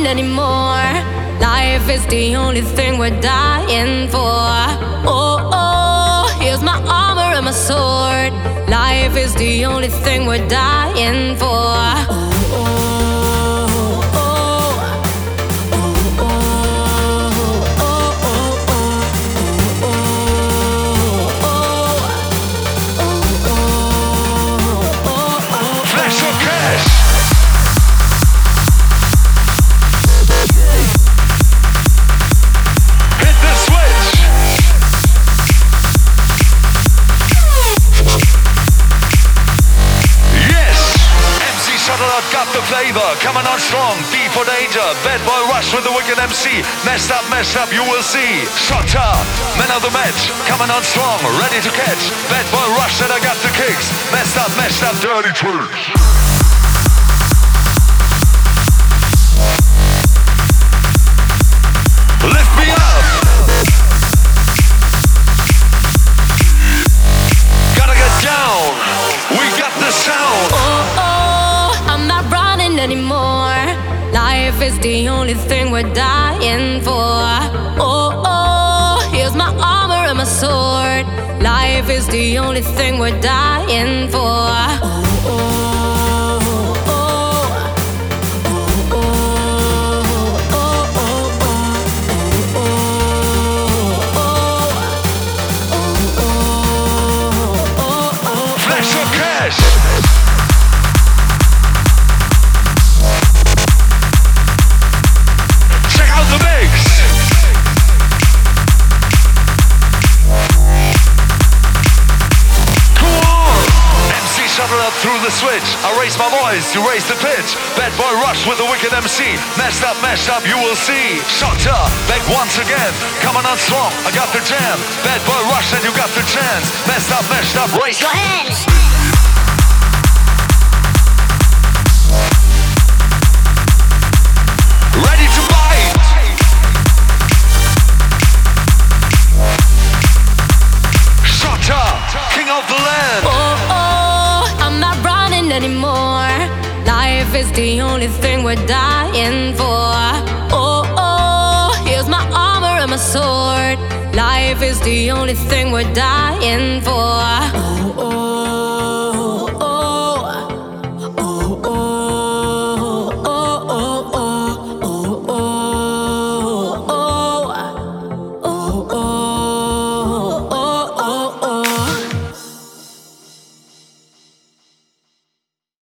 running anymore. Life is the only thing we're dying for. Oh, oh, here's my armor and my sword. Life is the only thing we're dying for. Oh, oh, oh. Got the flavor, coming on strong, D for danger. Bad boy rush with the wicked MC. Messed up, you will see. Shot up, men of the match, coming on strong, ready to catch. Bad boy rush and I got the kicks. Messed up, dirty tricks. Lift me up. Gotta get down. We got the sound. Oh, oh, I'm not running anymore. Life is the only thing we're dying for. Oh, oh, here's my armor and my sword. Life is the only thing we're dying for. Oh, oh. Through the switch, I raise my voice to raise the pitch. Bad boy rush with the wicked MC. Messed up, you will see. Shotter, back once again. Coming on strong, I got the jam. Bad boy rush and you got the chance. Messed up, raise your hands. Ready to bite. Shotter, king of the land. Oh, oh, I'm not running anymore. Life is the only thing we're dying for. Oh, oh, here's my armor and my sword. Life is the only thing we're dying for. Oh, oh.